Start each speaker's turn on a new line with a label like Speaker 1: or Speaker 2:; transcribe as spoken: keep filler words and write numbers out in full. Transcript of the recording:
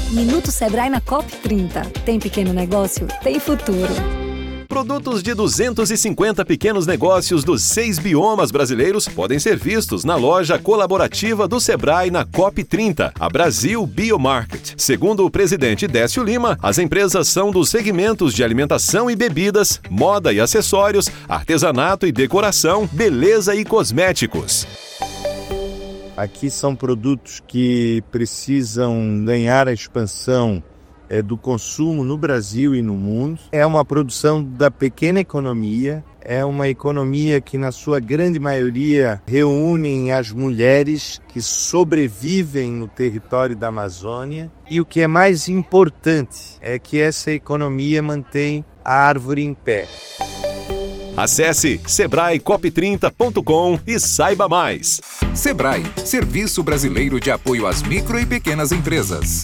Speaker 1: Minuto Sebrae na COP trinta. Tem pequeno negócio? Tem futuro.
Speaker 2: Produtos de duzentos e cinquenta pequenos negócios dos seis biomas brasileiros podem ser vistos na loja colaborativa do Sebrae na COP trinta, a Brasil Biomarket. Segundo o presidente Décio Lima, as empresas são dos segmentos de alimentação e bebidas, moda e acessórios, artesanato e decoração, beleza e cosméticos.
Speaker 3: Aqui são produtos que precisam ganhar a expansão é, do consumo no Brasil e no mundo. É uma produção da pequena economia, é uma economia que na sua grande maioria reúne as mulheres que sobrevivem no território da Amazônia. E o que é mais importante é que essa economia mantém a árvore em pé.
Speaker 2: Acesse sebrae cop trinta ponto com e saiba mais.
Speaker 4: Sebrae, Serviço Brasileiro de Apoio às Micro e Pequenas Empresas.